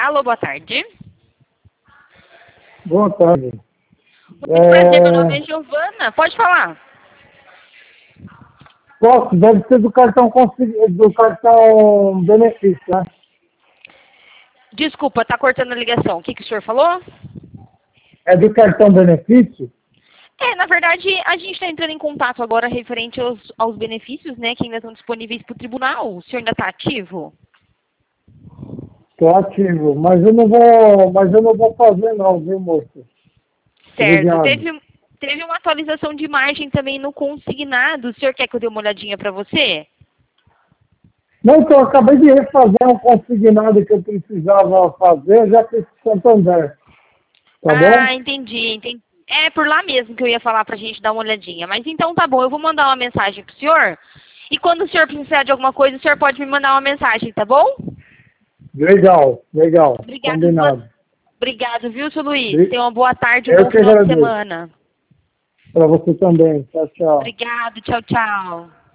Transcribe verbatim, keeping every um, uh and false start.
Alô, boa tarde. Boa tarde. Muito prazer, meu nome é Giovana. Pode falar. Posso, deve ser do cartão, consegui- do cartão benefício, né? Desculpa, tá cortando a ligação. O que, que o senhor falou? É do cartão benefício? É, na verdade, a gente está entrando em contato agora referente aos, aos benefícios, né, que ainda estão disponíveis para o tribunal. O senhor ainda está ativo? Estou ativo, mas eu não vou, mas eu não vou fazer não, viu, moço? Certo. Obrigado. Teve, teve uma atualização de margem também no consignado. O senhor quer que eu dê uma olhadinha para você? Não, que eu acabei de refazer um consignado que eu precisava fazer, já fiz com Santander. Tá Ah, bom? entendi, entendi. É por lá mesmo que eu ia falar pra gente dar uma olhadinha. Mas então tá bom, eu vou mandar uma mensagem pro senhor. E quando o senhor precisar de alguma coisa, o senhor pode me mandar uma mensagem, tá bom? Legal, legal. Obrigado, boa... Combinado. Obrigado, viu, seu Luiz? Bri- Tenha uma boa tarde, um Eu bom que final de agradeço. semana. Para você também. Tchau, tchau. Obrigado, tchau, tchau.